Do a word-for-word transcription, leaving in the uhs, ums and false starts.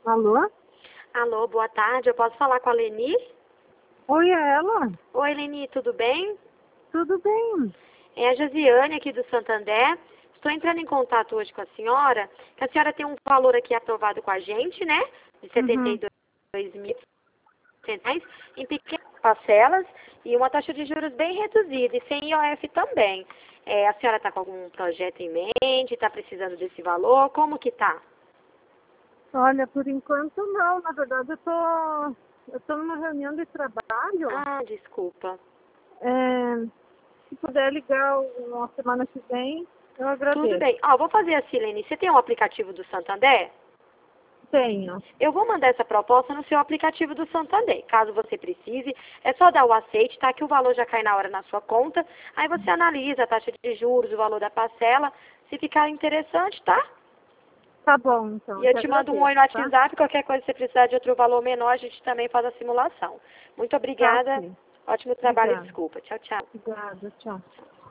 Alô? Alô, boa tarde. Eu posso falar com a Leni? Oi, é ela? Oi, Leni, tudo bem? Tudo bem? É a Josiane aqui do Santander. Estou entrando em contato hoje com a senhora, que a senhora tem um valor aqui aprovado com a gente, né? De setenta e Uhum. dois mil reais em pequenas parcelas e uma taxa de juros bem reduzida e sem I O F também. É, a senhora está com algum projeto em mente? Está precisando desse valor? Como que tá? Olha, por enquanto não. Na verdade, eu tô, eu tô numa reunião de trabalho. Ah, desculpa. É, se puder ligar uma semana que vem, eu Tudo agradeço. bem. Ó, vou fazer assim, Leni. Você tem um aplicativo do Santander? Tenho. Eu vou mandar essa proposta no seu aplicativo do Santander. Caso você precise, é só dar o aceite, tá? Que o valor já cai na hora na sua conta. Aí você analisa a taxa de juros, o valor da parcela. Se ficar interessante, tá? Tá bom, E então. Eu eu te te mando um agradeço, oi no tá? WhatsApp. Qualquer coisa que você precisar de outro valor menor, a gente também faz a simulação. Muito Tá, obrigada. ok. Ótimo trabalho e Obrigada. desculpa. Tchau, tchau. Obrigada, tchau.